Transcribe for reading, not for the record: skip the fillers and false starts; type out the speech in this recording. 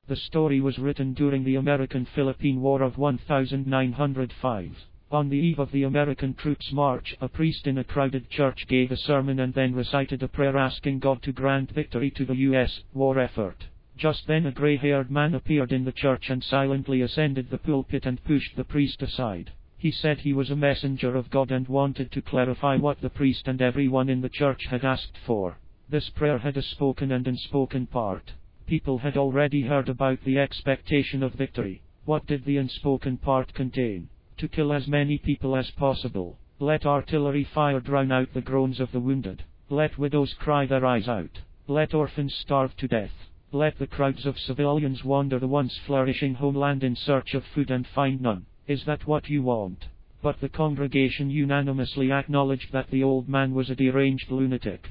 The story was written during the American-Philippine War of 1905. On the eve of the American troops' march, a priest in a crowded church gave a sermon and then recited a prayer asking God to grant victory to the U.S. war effort. Just then a gray-haired man appeared in the church and silently ascended the pulpit and pushed the priest aside. He said he was a messenger of God and wanted to clarify what the priest and everyone in the church had asked for. This prayer had a spoken and unspoken part. People had already heard about the expectation of victory. What did the unspoken part contain? To kill as many people as possible. Let artillery fire drown out the groans of the wounded. Let widows cry their eyes out. Let orphans starve to death. Let the crowds of civilians wander the once flourishing homeland in search of food and find none. Is that what you want? But the congregation unanimously acknowledged that the old man was a deranged lunatic.